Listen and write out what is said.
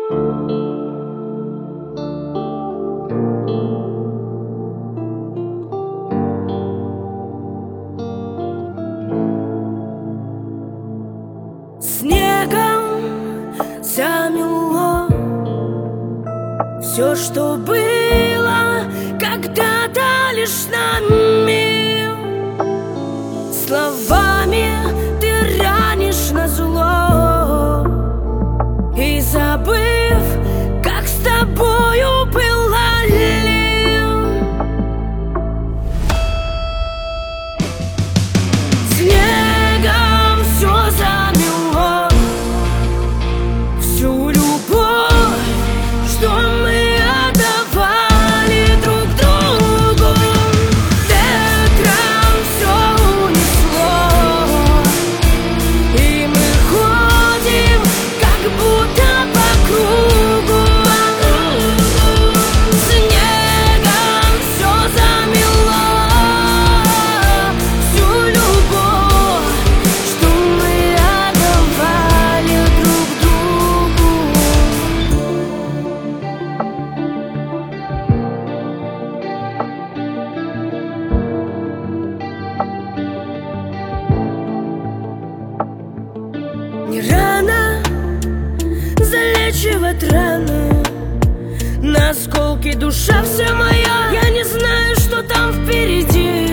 Снегом замело все, что было когда-то лишь нами. Словами ты ранишь назло, и забыв, как с тобою было ли. Снегом все замело, всю любовь, что мы отдавали друг другу. Ветром все унесло, и мы ходим как будто по кругу. Снегом все замело, всю любовь, что мы отдавали друг другу. Не рано залечивать раны, на осколки душа вся моя. Я не знаю, что там впереди,